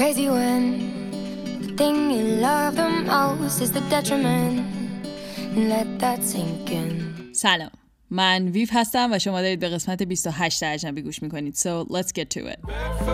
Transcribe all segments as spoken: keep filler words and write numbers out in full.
crazy when the thing you love the most is the detriment. Let that sink in. سلام، من ویو هستم و شما دارید به قسمت بیست و هشت اجنبی گوش میکنید. So let's get to it.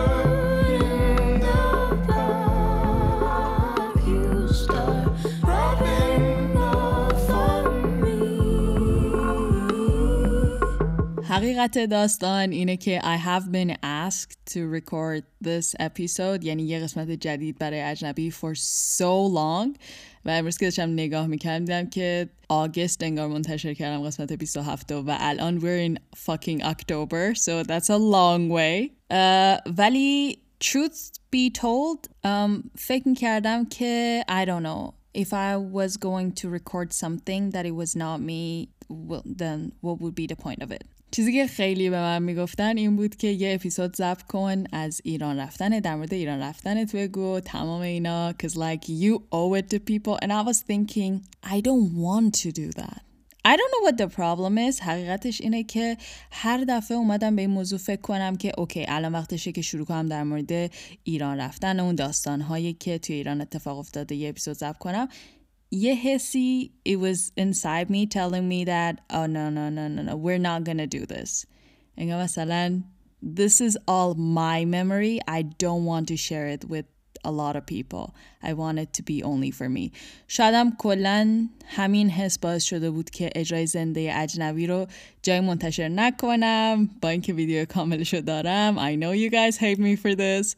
حقیقت داستان اینه که I have been asked to record this episode، یعنی یه قسمت جدید برای اجنبی for so long، و امروز که داشتم نگاه میکردم دیدم که آگست انگار منتشر کردم قسمت بیست و هفت و الان we're in fucking October, so that's a long way. uh, ولی truth be told um, فکر میکردم که I don't know if I was going to record something that it was not me, well, then what would be the point of it. چیزی که خیلی به من میگفتن این بود که یه اپیزود ضبط کن از ایران رفتن، در مورد ایران رفتنت بگو، تمام اینا، cause like you owe it to people, and I was thinking I don't want to do that. I don't know what the problem is. حقیقتش اینه که هر دفعه اومدم به این موضوع فکر کنم که اوکی الان وقتشه که شروع کنم در مورد ایران رفتن، اون داستانهایی که توی ایران اتفاق افتاده یه اپیزود ضبط کنم. یه حسی it was inside me telling me that oh no no no no no we're not gonna do this. انگار مثلا this is all my memory. I don't want to share it with a lot of people. I want it to be only for me. شایدم کلن همین حس باعث شده بود که اجرای زنده اجنبی رو جای منتشر نکنم با اینکه ویدیو کاملشو دارم. I know you guys hate me for this.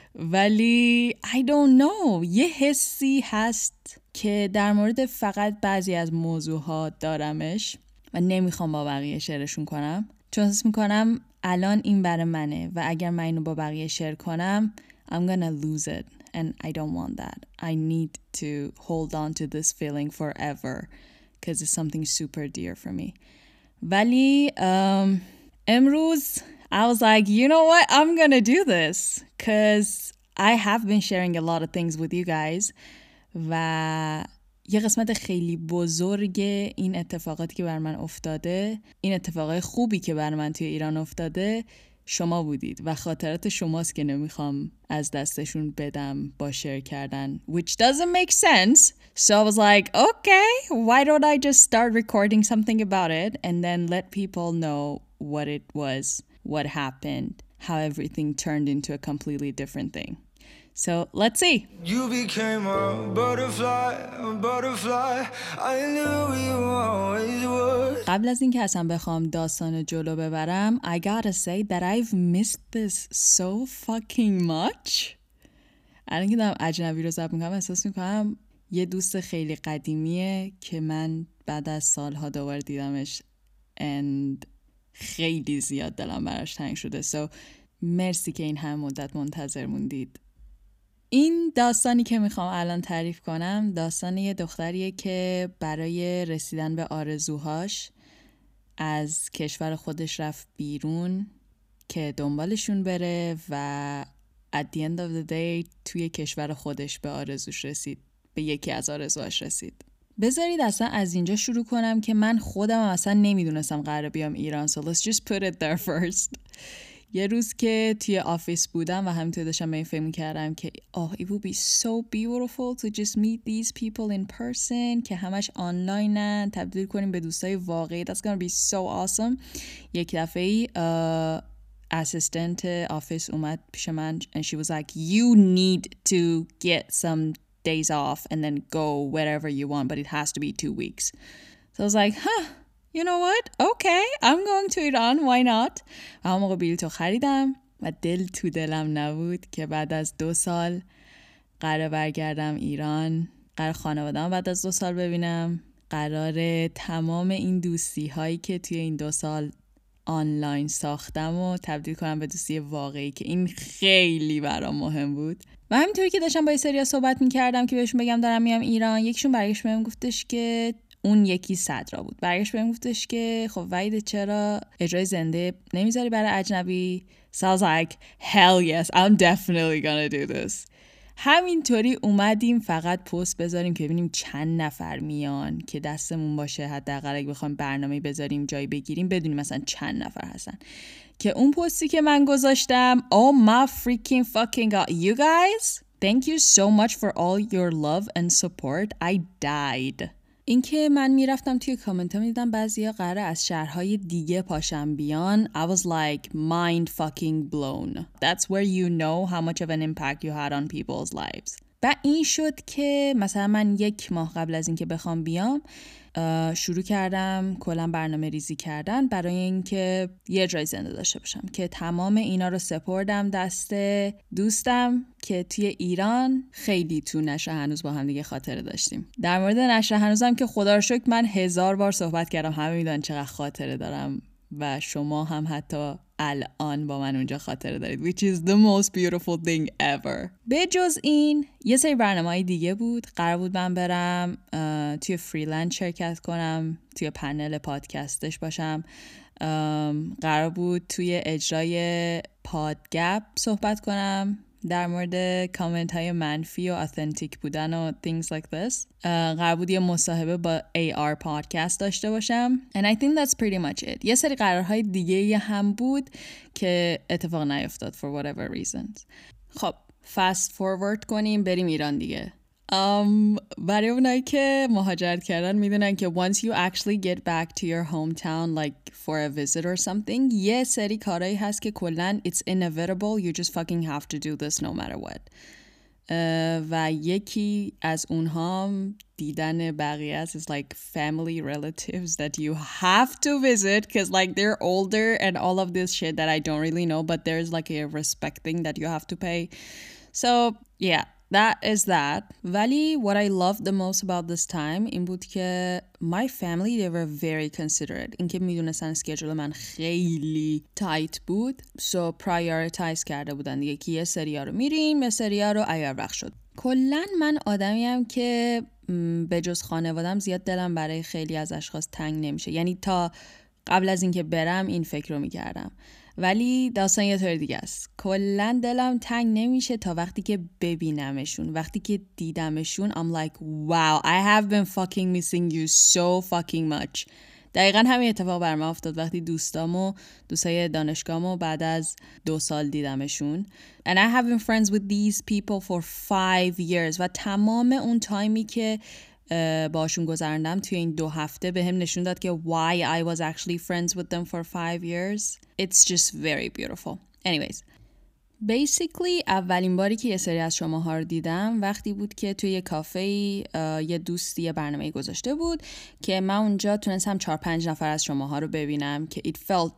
ولی I don't know یه حسی هست که در مورد فقط بعضی از موضوعات دارمش و نمیخوام با بقیه شیرشون کنم، چون حس میکنم الان این برای منه و اگر من اینو با بقیه شیر کنم I'm gonna lose it and I don't want that. I need to hold on to this feeling forever because it's something super dear for me. ولی um, امروز I was like, you know what? I'm gonna do this because I have been sharing a lot of things with you guys. و یه قسمت خیلی بزرگ این اتفاقاتی که بر من افتاده، این اتفاقای خوبی که بر من توی ایران افتاده، شما بودید و خاطرات شماست که نمیخوام از دستشون بدم با شیر کردن, which doesn't make sense. So I was like, okay, why don't I just start recording something about it and then let people know what it was, what happened, how everything turned into a completely different thing. So let's see. You became a butterfly, a butterfly. I knew you always would. قبل از اینکه اصلا بخوام داستان جلو ببرم, I gotta say that I've missed this so fucking much. الان که دارم اجنبی رو ضبط میکنم احساس میکنم یه دوست خیلی قدیمیه که من بعد از سالها دوباره دیدمش and خیلی زیاد دلم براش تنگ شده. So مرسی که این هم مدت منتظر موندید. این داستانی که میخوام الان تعریف کنم داستان یه دختریه که برای رسیدن به آرزوهاش از کشور خودش رفت بیرون که دنبالشون بره و at the end of the day توی کشور خودش به آرزوش رسید، به یکی از آرزوهاش رسید. بذارید اصلا از اینجا شروع کنم که من خودم اصلا نمیدونستم قراره بیام ایران. So let's just put it there first. یه روز که توی آفیس بودم و همینطور داشتم به این فکر می‌کردم که oh it would be so beautiful to just meet these people in person که همش آنلاینن، تبدیل کنیم به دوستای واقعی. That's gonna be so awesome. یک دفعه‌ای اسیستنت آفیس اومد پیش من and she was like you need to get some days off and then go wherever you want but it has to be two weeks. So I was like huh you know what? Okay, I'm going to Iran. Why not? و همون موقع بلیطو خریدم و دل تو دلم نبود که بعد از دو سال قرار برگردم ایران، قرار خانواده‌ام بعد از دو سال ببینم، قرار تمام این دوستی هایی که توی این دو سال آنلاین ساختم و تبدیل کنم به دوستی واقعی که این خیلی برام مهم بود. و همینطوری که داشتم با یه سریا صحبت می‌کردم که بهشون بگم دارم میام ایران، یکیشون برگشت بهم گفتش که اون یکی صدرا بود، برگشت بهم گفتش که خب وحید چرا اجرای زنده نمیذاری برای اجنبی؟ So I was like hell yes I'm definitely gonna do this. همینطوری اومدیم فقط پست بذاریم که ببینیم چند نفر میان که دستمون باشه، حداقل اگه بخوایم برنامه بذاریم جایی بگیریم بدونیم مثلا چند نفر هستن. که اون پستی که من گذاشتم oh my freaking fucking god you guys thank you so much for all your love and support. I died. اینکه من میرفتم توی کامنت ها میدیدم بعضیا قراره از شهرهای دیگه پاشم بیان. I was like mind fucking blown. That's where you know how much of an impact you had on people's lives. و این شد که مثلا من یک ماه قبل از اینکه بخوام بیام شروع کردم کلا برنامه ریزی کردن برای اینکه یه جای زنده داشته باشم که تمام اینا رو سپردم دست دوستم که توی ایران خیلی تو نشه هنوز با هم دیگه خاطره داشتیم. در مورد نشه هنوزم که خدا رو شکر من هزار بار صحبت کردم، همه میدونن چقدر خاطره دارم و شما هم حتی الان با من اونجا خاطره دارید which is the most beautiful thing ever. به جز این یه سری برنامه‌های دیگه بود. قرار بود من برم توی فریلند شرکت کنم، توی پنل پادکستش باشم، قرار بود توی اجرای پادگپ صحبت کنم در مورد کامنت های منفی و اتنتیک بودن و things like this. قرار بود یه مصاحبه با ای آر پادکست داشته باشم and I think that's pretty much it. یه سری قرارهای دیگه هم بود که اتفاق نیفتاد for whatever reasons. خب fast forward کنیم بریم ایران دیگه. Um, برای اونایی که مهاجرت کردن میدونن که once you actually get back to your hometown like for a visit or something یه سری کارهایی هست که کلن it's inevitable, you just fucking have to do this no matter what. uh, و یکی از اونها دیدن بقیه است is like family relatives that you have to visit because like they're older and all of this shit that I don't really know but there's like a respect thing that you have to pay. So yeah, that is that. ولی what I loved the most about this time این بود که my family they were very considerate. اینکه میدونستن اسکیجول من خیلی تایت بود so prioritize کرده بودن دیگه که یه سریا رو میریم یه سریا رو اگر وقت شد. کلن من آدمیم که به جز خانوادم زیاد دلم برای خیلی از اشخاص تنگ نمیشه، یعنی تا قبل از اینکه برم این فکر رو میکردم ولی داستان یه طور دیگه است. کلن دلم تنگ نمیشه تا وقتی که ببینمشون. وقتی که دیدمشون I'm like wow I have been fucking missing you so fucking much. دقیقا همین اتفاق بر من افتاد وقتی دوستامو دوستای دانشگاهمو بعد از دو سال دیدمشون and I have been friends with these people for five years و تمام اون تایمی که باشون گذراندم توی این دو هفته به هم نشون داد که why I was actually friends with them for five years. It's just very beautiful. Anyways, basically اولین باری که یه سری از شماها رو دیدم وقتی بود که توی یه کافه یه دوستی یه برنامه گذاشته بود که من اونجا تونستم چهار پنج نفر از شماها رو ببینم که it felt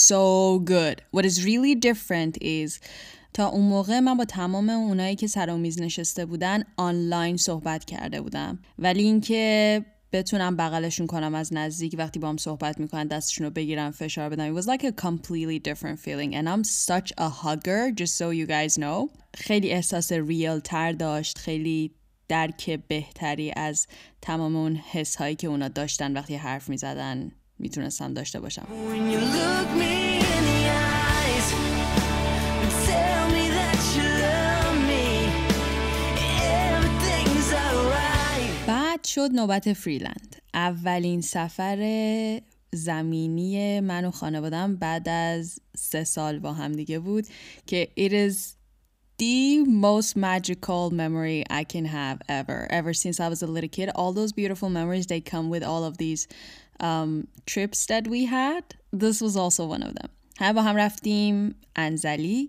so good. What is really different is تا اون موقع من با تمام اونایی که سر و میز نشسته بودن آنلاین صحبت کرده بودم ولی اینکه بتونم بغلشون کنم از نزدیک وقتی با هم صحبت میکنن دستشون رو بگیرم فشار بدم it was like a completely different feeling and I'm such a hugger just so you guys know. خیلی احساس ریل تر داشت، خیلی درک بهتری از تمام اون حس هایی که اونا داشتن وقتی حرف میزدن میتونستم داشته باشم. بعد شد نوبت فریلند. اولین سفر زمینی من و خانوادم بعد از سه سال با هم دیگه بود که it is the most magical memory I can have ever. Ever since I was a little kid, all those beautiful memories, they come with all of these um, trips that we had. This was also one of them. هم با هم رفتیم انزلی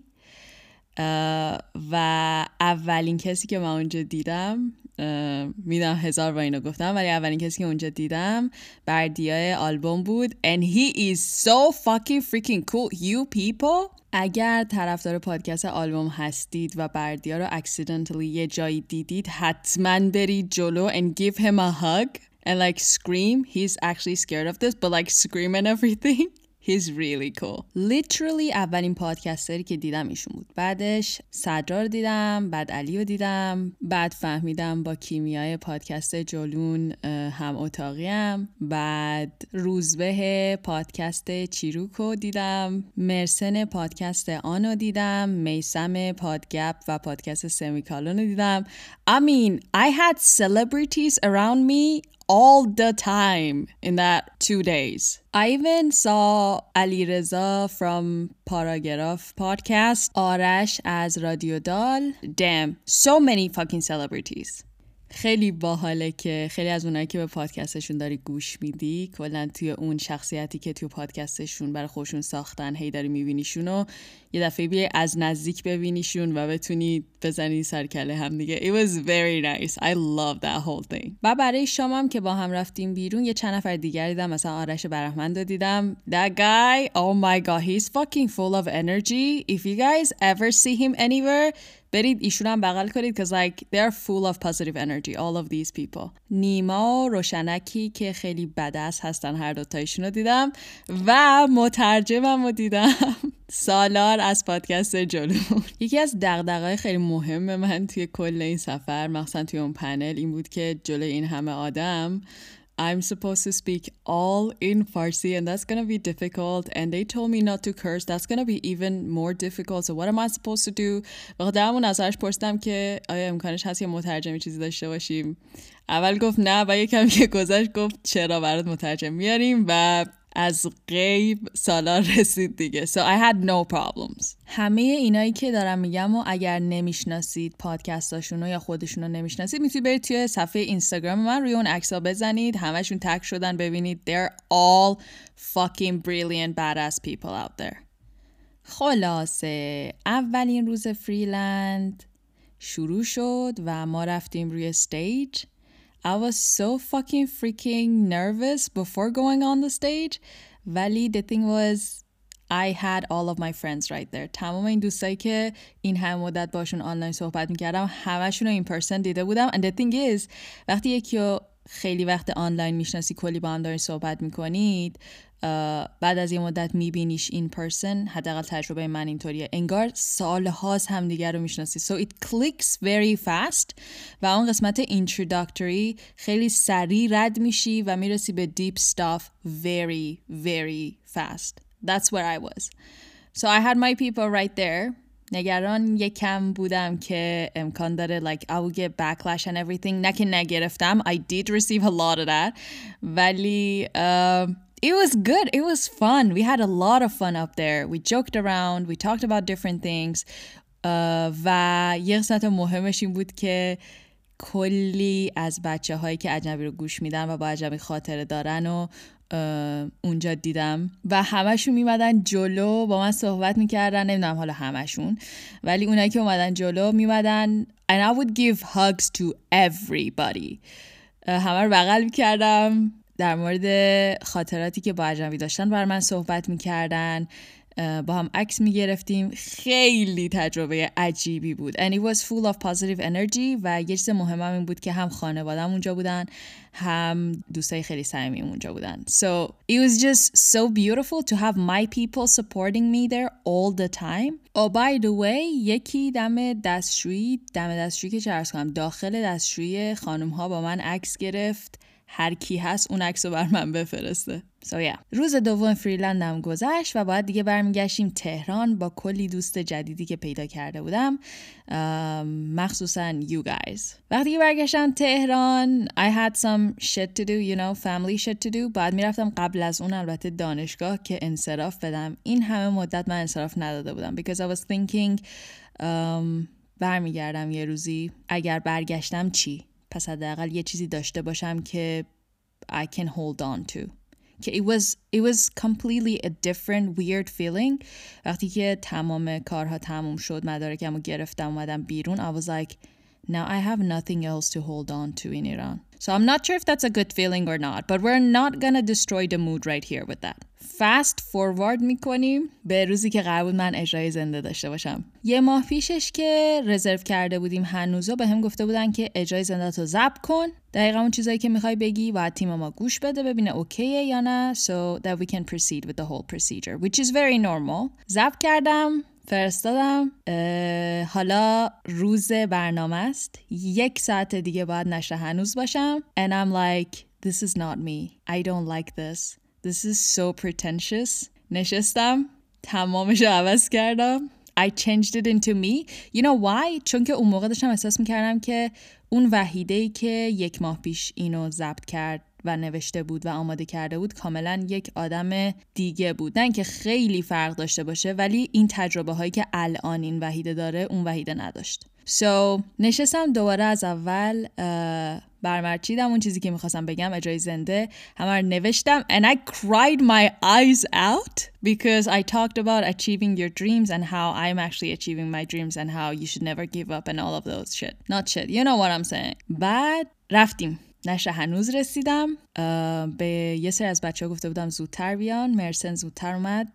و اولین کسی که من اونجا دیدم میدونم هزار با اینو گفتم ولی اولین کسی که اونجا دیدم بردیای آلبوم بود and he is so fucking freaking cool. You people اگر طرفدار پادکست آلبوم هستید و بردیا رو accidentally یه جایی دیدید حتما برید جلو and give him a hug and like scream. He's actually scared of this but like scream and everything. He's really cool. Literally اولین پادکستری که دیدم ایشون بود. بعدش سجار دیدم، بعد علی رو دیدم، بعد فهمیدم با کیمیای پادکست جلون هم اتاقیم، بعد روزبه پادکست چیروکو دیدم، مرسن پادکست آنو دیدم، میسم پادگپ و پادکست سمیکالون رو دیدم. I mean, I had celebrities around me all the time in that two days. I even saw Alireza from Paragraph podcast, Arash از رادیو دال. Damn, so many fucking celebrities. خیلی باحاله که خیلی از اونایی که به پادکستشون داری گوش میدی کلا توی اون شخصیتی که توی پادکستشون برای خودشون ساختن هی داری میبینیشون و یه دفعه بیای از نزدیک ببینیشون و بتونی بزنی سر کله هم دیگه. It was very nice. I love that whole thing. و برای شامم که با هم رفتیم بیرون یه چند نفر دیگر دیدم، مثلا آرش برحمند رو دیدم. That guy, oh my god, he's fucking full of energy. If you guys ever see him anywhere, برید ایشون هم بغل کنید because like they're full of positive energy, all of these people. نیما و روشنکی که خیلی بدس هستن هر دوتایشون رو دیدم و مترجمم رو دیدم سالار از پادکست جلو. یکی از دغدغه‌های خیلی مهم من توی کل این سفر مخصوصا توی اون پنل این بود که جلوی این همه آدم I'm supposed to speak all in Farsi and that's going to be difficult and they told me not to curse. That's going to be even more difficult. So what am I supposed to do? و درمون ازش پرسیدم که آیا امکانش هست یه مترجمی چیزی داشته باشیم. اول گفت نه و یکم که گذشت گفت چرا برات مترجم میاریم و از غیب سالار رسید دیگه. So I had no problems. همه اینایی که دارم میگم و اگر نمیشناسید پادکستاشونو یا خودشونو نمیشناسید میتونید برید توی صفحه اینستاگرام من روی اون عکس‌ها بزنید، همشون تگ شدن، ببینید they're all fucking brilliant badass people out there. خلاصه اولین روز فریلند شروع شد و ما رفتیم روی استیج. I was so fucking freaking nervous before going on the stage. ولی the thing was I had all of my friends right there. تمام این دوستایی که این هم مدت باشون آنلاین صحبت میکردم همشون رو این پرسن دیده بودم. And the thing is وقتی یکی رو خیلی وقت آنلاین میشناسی کلی با هم دارین صحبت میکنید بعد از یه مدت میبینیش این پرسن، حداقل تجربه من اینطوریه، انگار سالهاست هم دیگر رو میشناسی. So it clicks very fast و اون قسمت introductory خیلی سریع رد میشی و میرسی به deep stuff very very fast. That's where I was. So I had my people right there. نگران یکم بودم که امکان داره like I will get backlash and everything. نه که نگرفتم. I did receive a lot of that. ولی uh, it was good. It was fun. We had a lot of fun up there. We joked around. We talked about different things. Uh, و یه قسمت مهمش این بود که کلی از بچه هایی که اجنبی رو گوش میدن و با اجنبی خاطره دارن و اونجا دیدم و همشون میمدن جلو با من صحبت میکردن. نمیدونم حالا همشون، ولی اونایی که اومدن جلو میمدن and I would give hugs to everybody. همه رو بغل میکردم، در مورد خاطراتی که با اجنبی داشتن بر من صحبت میکردن، با هم عکس میگرفتیم. خیلی تجربه عجیبی بود and it was full of positive energy و یه چیز مهمم این بود که هم خانوادم اونجا بودن هم دوستای خیلی صمیمی اونجا بودن. So it was just so beautiful to have my people supporting me there all the time. Oh by the way یکی دم دستشویی دم دستشویی که چه عرض کنم داخل دستشویی خانم ها با من عکس گرفت. هر کی هست اون عکس رو بر من بفرسته. So yeah. روز دوم فریلندم گذشت و بعد دیگه برمیگشتیم تهران با کلی دوست جدیدی که پیدا کرده بودم، مخصوصا you guys. وقتی که برگشتم تهران I had some shit to do, you know, family shit to do. بعد میرفتم قبل از اون البته دانشگاه که انصراف بدم. این همه مدت من انصراف نداده بودم because I was thinking um, برمیگردم یه روزی، اگر برگشتم چی؟ پس حداقل یه چیزی داشته باشم که I can hold on to. که it was it was completely a different weird feeling. وقتی که تمام کارها تموم شد، مدارکمو گرفتم اومدم بیرون، I was like now I have nothing else to hold on to in Iran. So I'm not sure if that's a good feeling or not, but we're not gonna destroy the mood right here with that. fast forward میکنیم به روزی که قرار بود من اجرای زنده داشته باشم. یه ماه پیشش که رزرو کرده بودیم هنوزا به هم گفته بودن که اجرای زنده تو ضبط کن، دقیقا اون چیزایی که میخوای بگی و تیم ما گوش بده ببینه اوکیه یا نه so that we can proceed with the whole procedure which is very normal. ضبط کردم، فرستادم. حالا روز برنامه است، یک ساعت دیگه باید نشر هنوز باشم and I'm like this is not me, I don't like this, this is so pretentious. نشستم، تمامش رو عوض کردم، I changed it into me. You know why? چون که اون موقع داشتم احساس میکردم که اون وحیده‌ای که یک ماه پیش اینو ضبط کرد و نوشته بود و آماده کرده بود کاملا یک آدم دیگه بود. نه اینکه خیلی فرق داشته باشه ولی این تجربه هایی که الان این وحیده داره اون وحیده نداشت. So نشستم دوباره از اول برمرچیدم اون چیزی که میخواستم بگم اجرای زنده همه رو نوشتم and I cried my eyes out because I talked about achieving your dreams and how I'm actually achieving my dreams and how you should never give up and all of those shit. Not shit. You know what I'm saying. بعد رفتیم نشر هنوز رسیدم. به یه سری از بچه ها گفته بودم زودتر بیان. مرسن زودتر اومد.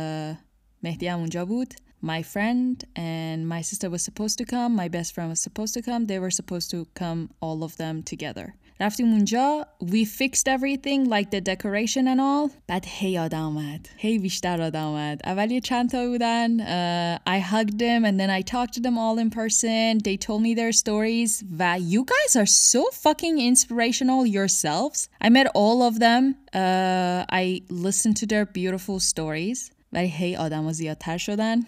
مهدی هم اونجا بود. My friend and my sister was supposed to come. My best friend was supposed to come. They were supposed to come, all of them together. رفتیم اونجا. We fixed everything like the decoration and all. بعد هی آدم آمد. هی بیشتر آدم آمد. اول یه چند تا بودن. Uh, I hugged them and then I talked to them all in person. They told me their stories. و you guys are so fucking inspirational yourselves. I met all of them. Uh, I listened to their beautiful stories. ولی هی آدم ها زیادتر شدن.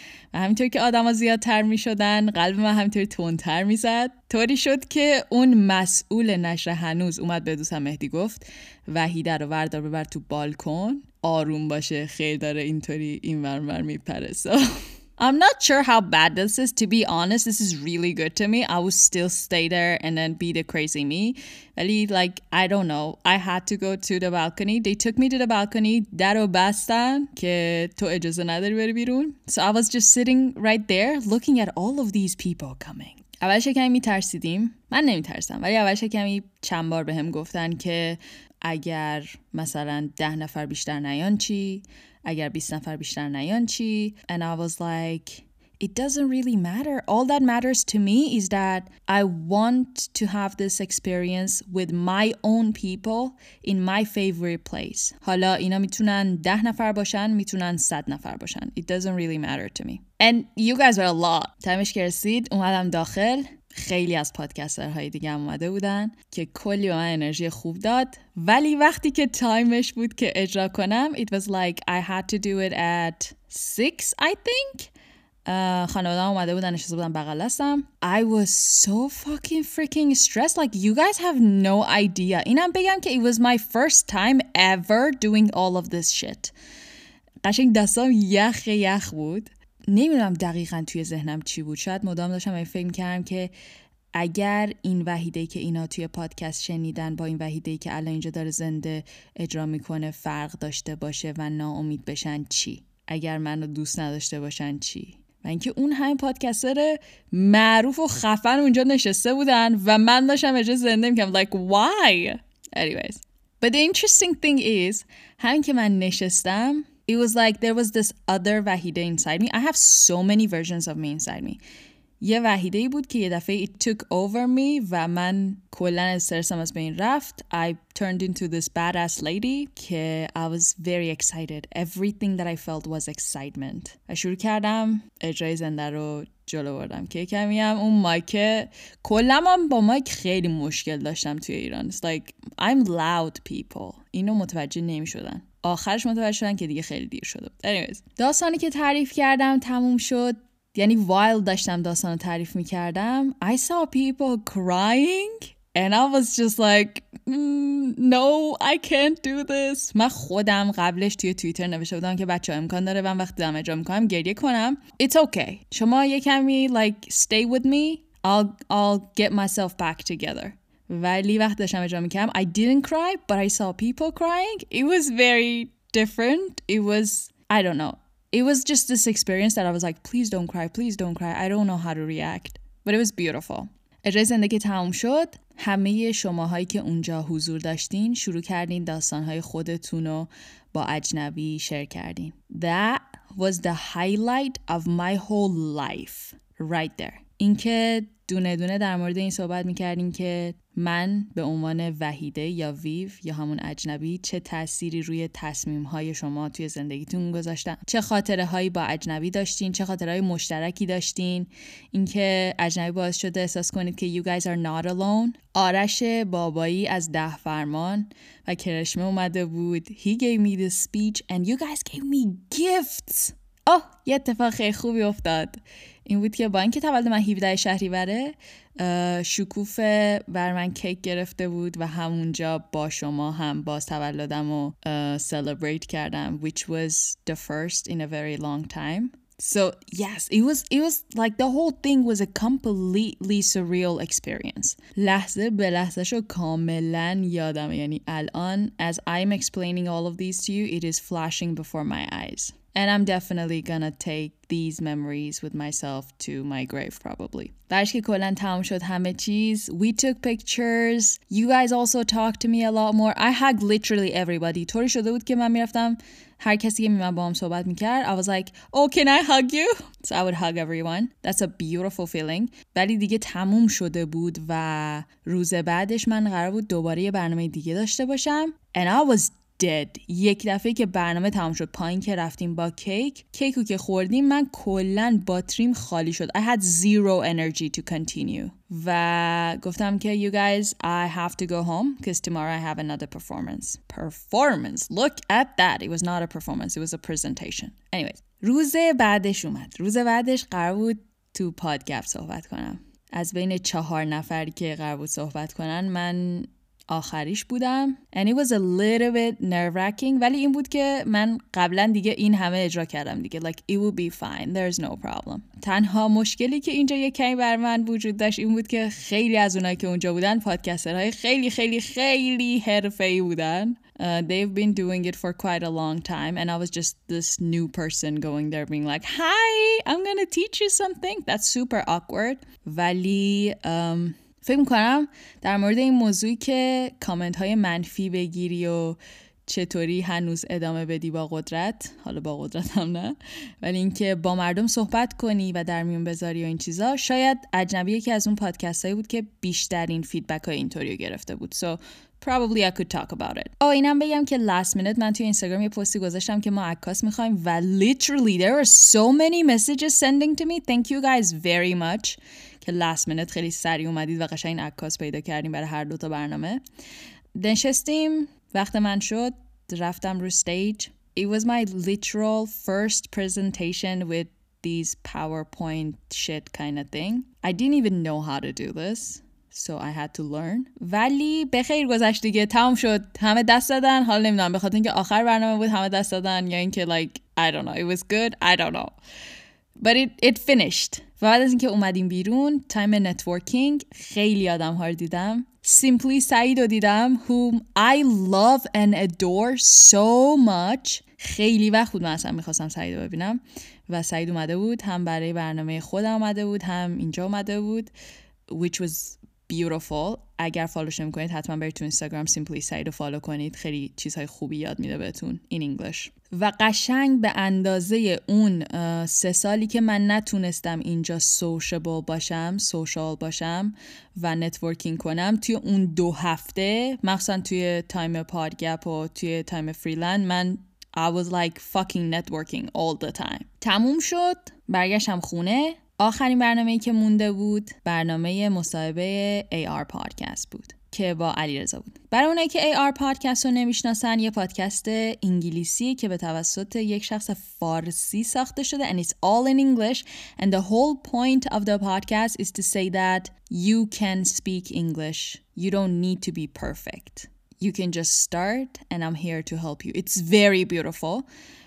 و همینطور که آدم ها زیادتر می شدن قلب من همینطور تندتر می زد. طوری شد که اون مسئول نشر هنوز اومد به دوستم مهدی گفت وحیده رو وردار ببر تو بالکن آروم باشه خیلی داره اینطوری این ورمر می پره. So I'm not sure how bad this is. To be honest, this is really good to me. I would still stay there and then be the crazy me. ولی like I don't know. I had to go to the balcony. They took me to the balcony. درو بستن که تو اجازه نداری بری بیرون. So I was just sitting right there looking at all of these people coming. اولش کمی میترسیدیم. من نمیترسم ولی اولش کمی چند بار بهم گفتن که اگر مثلا ده نفر بیشتر نیان چی؟ اگر بیست نفر بیشتر نیان چی؟ And I was like, it doesn't really matter. All that matters to me is that I want to have this experience with my own people in my favorite place. حالا اینا میتونن ده نفر باشن، میتونن صد نفر باشن. It doesn't really matter to me. And you guys were a lot. تایمش که رسید اومدم داخل. خیلی از پادکسترهای دیگه هم اومده بودن که کلی به من انرژی خوب داد ولی وقتی که تایمش بود که اجرا کنم it was like I had to do it at six I think. خانواده هم اومده بودن نشسته بودن بغل دستم. I was so fucking freaking stressed. Like you guys have no idea. اینم بگم که it was my first time ever doing all of this shit. قشنگ دستام یخ یخ بود. نمیدونم دقیقاً توی ذهنم چی بود. شاید مدام داشتم فکر کردم که اگر این وحیده‌ای که اینا توی پادکست شنیدن با این وحیده‌ای که الان اینجا داره زنده اجرا میکنه فرق داشته باشه و ناامید بشن چی؟ اگر منو دوست نداشته باشن چی؟ و اینکه اون همه پادکستر معروف و خفن اونجا نشسته بودن و من داشتم اجرا زنده میکنم. Like why? Anyways. But the interesting thing is همین که من نشستم it was like there was this other وحیده inside me. I have so many versions of me inside me. یه وحیده‌ای بود که یه دفعه it took over me و من کلاً استرسم از بین رفت. I turned into this badass lady که I was very excited. Everything that I felt was excitement. و شروع کردم اجرای زنده رو جلو بردم که کمی هم اون مایک کلاً من با مایک خیلی مشکل داشتم توی ایران. It's like I'm loud people. اینو متوجه نمی شدن. آخرش متوجه شدن که دیگه خیلی دیر شده. Anyways. داستانی که تعریف کردم تموم شد. یعنی while داشتم داستان رو تعریف می کردم I saw people crying and I was just like mm, no I can't do this. من خودم قبلش توی توییتر نوشته بودم که بچه ها امکان داره من وقتی دارم اجرا میکنم گریه کنم. It's okay. شما یه کمی like stay with me. I'll, I'll get myself back together. ولی وقتی داشتم اجرا میکردم I didn't cry but I saw people crying. It was very different. It was I don't know. It was just this experience that I was like, please don't cry, please don't cry. I don't know how to react. But it was beautiful. اجرای زندگی تموم شد. همه شماهایی که اونجا حضور داشتین شروع کردین داستانهای خودتون رو با اجنبی شیر کردین. That was the highlight of my whole life. Right there. اینکه دونه دونه در مورد این صحبت میکردین که من به عنوان وحیده یا ویو یا همون اجنبی چه تأثیری روی تصمیم‌های شما توی زندگیتون گذاشتن، چه خاطره هایی با اجنبی داشتین، چه خاطره های مشترکی داشتین، اینکه اجنبی باعث شده احساس کنید که you guys are not alone. آرش بابایی از ده فرمان و کرشمه اومده بود. He gave me this speech and you guys gave me gifts. آه یه اتفاق خیلی خوبی افتاد. این بود که با اینکه تولد من هفدهم شهریوره، شکوفه بر من کیک گرفته بود و همونجا با شما هم باز تولدم رو celebrate کردم, which was the first in a very long time. So yes, it was it was like the whole thing was a completely surreal experience. لحظه به لحظه شو کاملا یادم, یعنی الان as I'm explaining all of these to you, it is flashing before my eyes. And I'm definitely gonna take these memories with myself to my grave probably. درش که کلن تمام شد همه چیز. We took pictures. You guys also talked to me a lot more. I hugged literally everybody. طوری شده بود که من میرفتم هر کسی که من با هم صحبت میکرد I was like, oh can I hug you? So I would hug everyone. That's a beautiful feeling. ولی دیگه تموم شده بود و روز بعدش من قرار بود دوباره یه برنامه دیگه داشته باشم. And I was dead. یک دفعه که برنامه تمام شد پایین که رفتیم با کیک کیکو که خوردیم من کلن باتریم خالی شد. I had zero energy to continue. و گفتم که you guys I have to go home because tomorrow I have another performance. Performance. Look at that. It was not a performance. It was a presentation. Anyways. روز بعدش اومد. روز بعدش قرار بود تو پادگپ صحبت کنم. از بین چهار نفری که قرار بود صحبت کنن من آخریش بودم. And it was a little bit nerve-wracking. ولی این بود که من قبلا دیگه این همه اجرا کردم دیگه. Like it will be fine. There's no problem. تنها مشکلی که اینجا یک کمی بر من وجود داشت این بود که خیلی از اونایی که اونجا بودن پادکسترهای خیلی خیلی خیلی حرفه‌ای بودن. Uh, they've been doing it for quite a long time and I was just this new person going there being like, hi, I'm gonna teach you something. That's super awkward. ولی um, فکر میکنم در مورد این موضوعی که کامنت های منفی بگیری و چطوری هنوز ادامه بدی با قدرت، حالا با قدرت هم نه، ولی اینکه با مردم صحبت کنی و در میون بذاری و این چیزا، شاید اجنبی یکی از اون پادکست هایی بود که بیشترین فیدبک های اینطوری رو گرفته بود. So probably I could talk about it. آه اینم بگم که last minute من توی اینستاگرام یه پستی گذاشتم که ما عکاس میخوایم و literally there were so many messages sending to me. Thank you guys very much. که last minute خیلی سریع اومدید و قشنگ عکاس پیدا کردیم برای هر دو تا برنامه. نشستیم، وقت من شد، رفتم رو stage. It was my literal first presentation with these PowerPoint shit kind of thing. I didn't even know how to do this. So I had to learn. ولی به خیر گذشت دیگه، تمام شد. همه دست دادن. حالا نمیدونم به خاطر اینکه آخر برنامه بود همه دست دادن یا اینکه like I don't know it was good I don't know. But it it finished. و بعد از اینکه اومدیم بیرون تایم نتورکینگ خیلی آدم ها رو دیدم. Simply سعید رو دیدم whom I love and adore so much. خیلی وقت بود من اصلا میخواستم سعید رو ببینم و سعید اومده بود، هم برای برنامه خودم اومده بود هم اینجا اومده بود which was beautiful. اگر فالوش نمی‌کنید حتما برید تو اینستاگرام simply سعید رو فالو کنید، خیلی چیزهای خوبی یاد میده بهتون in English. و قشنگ به اندازه اون سه سالی که من نتونستم اینجا سوشیبل باشم سوشال باشم و نتورکینگ کنم، توی اون دو هفته مخصوصا توی تایم پادگپ و توی تایم فریلند من I was like fucking networking all the time. تموم شد، برگشتم خونه. آخرین برنامه‌ای که مونده بود برنامه مصاحبه ای آر پادکست بود که با علیرضا بود. برای اونایی که ای آر پادکست رو نمیشناسن، یه پادکست انگلیسی که به توسط یک شخص فارسی ساخته شده and it's all in English and the whole point of the podcast is to say that you can speak English. You don't need to be perfect. You can just start and I'm here to help you. It's very beautiful.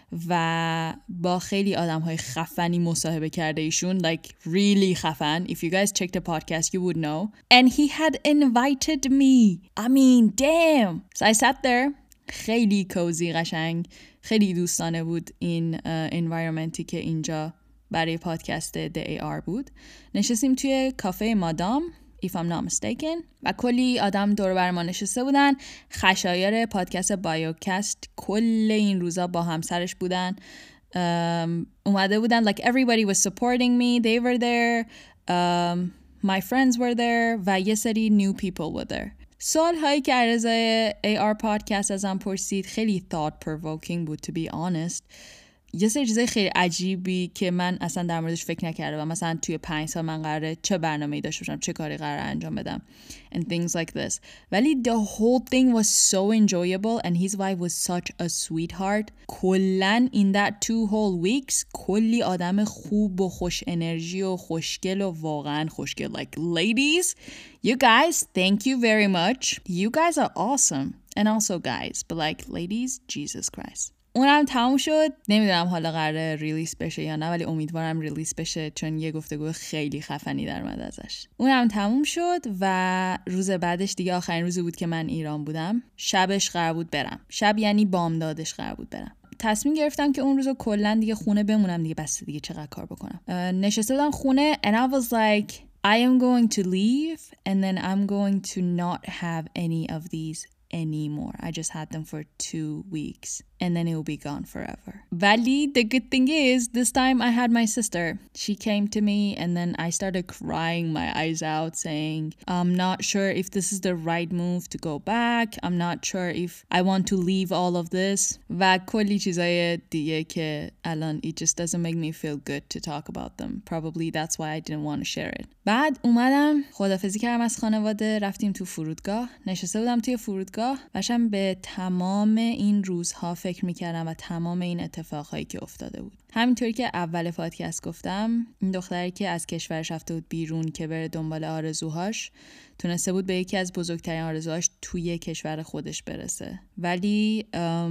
و با خیلی آدم های خفنی مصاحبه کرده ایشون like really خفن. If you guys check the podcast you would know. And he had invited me. I mean damn. So I sat there. خیلی کوزی قشنگ خیلی دوستانه بود این environmenتی که اینجا برای پادکست The ای آر بود. نشستیم توی کافه مادام if I'm not mistaken و کلی آدم دور بر ما نشسته بودن. خشایار پادکست بایوکست کل این روزا با همسرش بودن. um, اومده بودن like everybody was supporting me. They were there. Um, my friends were there و یه سری new people were there. سوال هایی که عرضای ای آر پادکست ازم پرسید خیلی thought provoking بود to be honest. یه سری چیزای خیلی عجیبی که من اصلا در موردش فکر نکردم. مثلا توی پنج سال من قراره چه برنامه‌ای داشته باشم، چه کاری قراره انجام بدم and things like this. ولی the whole thing was so enjoyable and his wife was such a sweetheart. کلاً in that two whole weeks کلی آدم خوب و خوش انرژی و خوشگل و واقعاً خوشگل. Like ladies, you guys, thank you very much. You guys are awesome. And also guys, but like ladies, Jesus Christ. اونم تموم شد. نمیدونم حالا قراره ریلیس بشه یا نه، ولی امیدوارم ریلیس بشه چون یه گفتگو خیلی خفنی در اومد ازش. اونم تموم شد و روز بعدش دیگه آخرین روزی بود که من ایران بودم. شبش قرار بود برم. شب یعنی بامدادش قرار بود برم. تصمیم گرفتم که اون روزو کلا دیگه خونه بمونم دیگه، بس دیگه چقدر کار بکنم. نشسته بودم خونه and I was like I am going to leave and then I'm going to not have any of these anymore. I just had them for two weeks and then it will be gone forever. Vali, the good thing is this time I had my sister. She came to me and then I started crying my eyes out saying I'm not sure if this is the right move to go back. I'm not sure if I want to leave all of this. و کلی چیزای دیگه که الان it just doesn't make me feel good to talk about them. Probably that's why I didn't want to share it. بعد اومدم خدافظی کردم از خانواده، رفتیم تو فرودگاه. نشسته بودم توی فرودگاه داشتم به تمام این روزها فکر میکردم و تمام این اتفاقهایی که افتاده بود. همینطوری که اول پادکست گفتم، این دختری که از کشورش رفته بود بیرون که بره دنبال آرزوهاش، تونسته بود به یکی از بزرگترین آرزوهاش توی کشور خودش برسه. ولی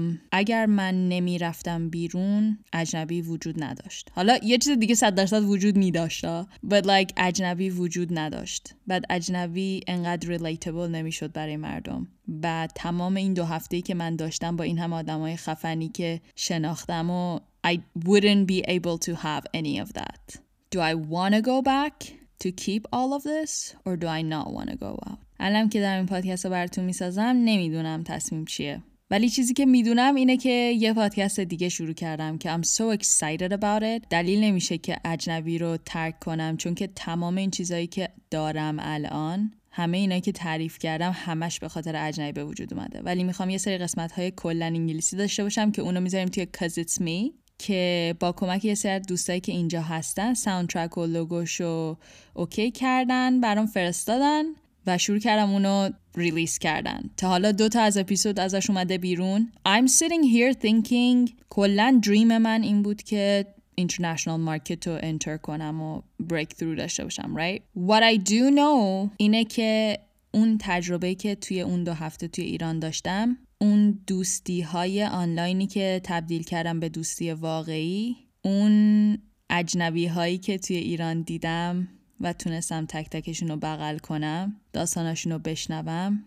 اگر من نمی رفتم بیرون اجنبی وجود نداشت. حالا یه چیز دیگه صد درصد وجود می داشت but like اجنبی وجود نداشت. بعد اجنبی انقدر relatable نمی شد برای مردم. بعد تمام این دو هفته‌ای که من داشتم با این هم آدمای خفنی که شناختم و I wouldn't be able to have any of that. Do I want to go back to keep all of this or do I not want to go out? الان که دارم این پادکست رو براتون میسازم نمیدونم تصمیم چیه. ولی چیزی که میدونم اینه که یه پادکست دیگه شروع کردم که I'm so excited about it. دلیل نمیشه که اجنبی رو ترک کنم چون که تمام این چیزایی که دارم الان، همه اینایی که تعریف کردم همش به خاطر اجنبی به وجود اومده. ولی میخوام یه سری قسمت‌های کلا انگلیسی داشته باشم که اونو میذاریم توی Cause It's Me که با کمک یه سری دوستایی که اینجا هستن ساوندترک و لوگوشو اوکی کردن، برام فرستادن و شروع کردم اونو ریلیز کردن. تا حالا دو تا از اپیزود ازش اومده بیرون. I'm sitting here thinking کلا دریم من این بود که international market رو انتر کنم و breakthrough داشته باشم, right? What I do know اینه که اون تجربه که توی اون دو هفته توی ایران داشتم، اون دوستی های آنلاینی که تبدیل کردم به دوستی واقعی، اون اجنبی هایی که توی ایران دیدم و تونستم تک تکشون رو بغل کنم، داستاناشون رو بشنوم،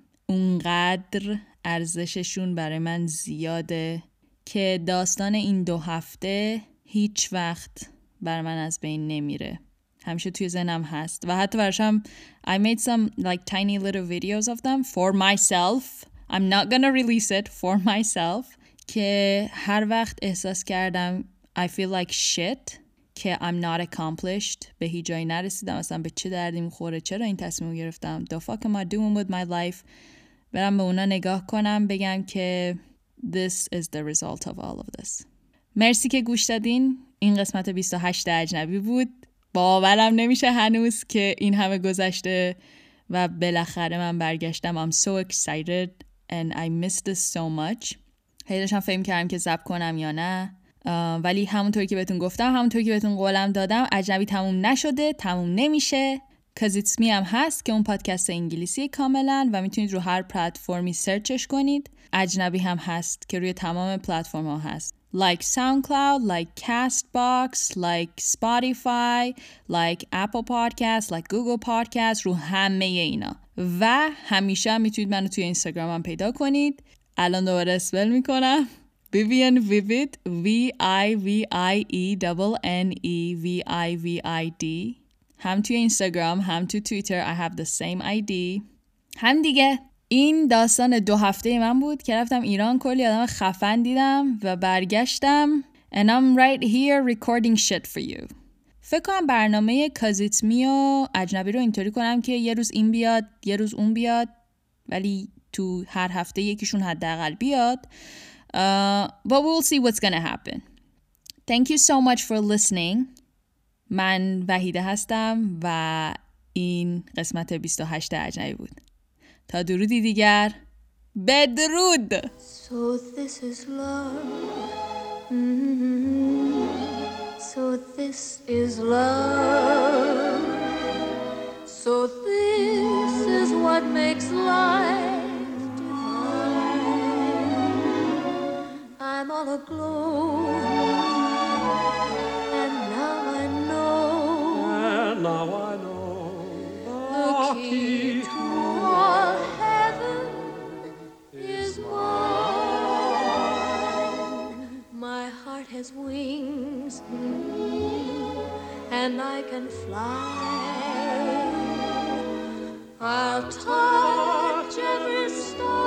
اونقدر ارزششون برای من زیاده که داستان این دو هفته هیچ وقت بر من از بین نمیره. همیشه توی ذهنم هست و حتی برشم I made some like tiny little videos of them for myself. I'm not gonna release it for myself. که هر وقت احساس کردم I feel like shit که I'm not accomplished، به هیچ جایی نرسیدم، اصلا به چه دردی میخوره، چرا این تصمیم گرفتم، the fuck am I doing with my life، برم به اونا نگاه کنم بگم که this is the result of all of this. مرسی که گوش دادین. این قسمت بیست و هشت اجنبی بود. باورم نمیشه هنوز که این همه گذشته و بالاخره من برگشتم. I'm so excited and I missed this so much. هی داشتم فهم کردم که ضبط کنم یا نه، ولی همونطوری که بهتون گفتم، همونطوری که بهتون قولم دادم، اجنبی تموم نشده، تموم نمیشه. Cause It's Me هم هست که اون پادکست انگلیسی کاملا و میتونید رو هر پلتفرمی سرچش کنید. اجنبی هم هست که روی تمام پلتفرم ها هست. Like SoundCloud, like Castbox, like Spotify, like Apple Podcasts, like Google Podcasts، رو همه اینا. و همیشه هم میتونید منو توی اینستاگرام هم پیدا کنید. الان دوباره اسپل میکنم. Vivian Vivid, V I V I E N N E V I V I D. هم توی اینستاگرام هم توی توییتر I have the same آی دی. هم دیگه این داستان دو هفته من بود که رفتم ایران، کلی آدم خفن دیدم و برگشتم and I'm right here recording shit for you. فکر کنم برنامه Cause It's Me و اجنبی رو اینطوری کنم که یه روز این بیاد یه روز اون بیاد، ولی تو هر هفته یکیشون حداقل بیاد. uh, but we'll see what's gonna happen. Thank you so much for listening. من وحیده هستم و این قسمت بیست و هشت اجنبی بود. تا درودی دیگر، بدرود. So this is love. Mm-hmm. So this is love. So this is what makes life divine. I'm all aglow, and now I know. And now I know The key to all heaven is mine. My heart has wings, and I can fly. I'll touch every star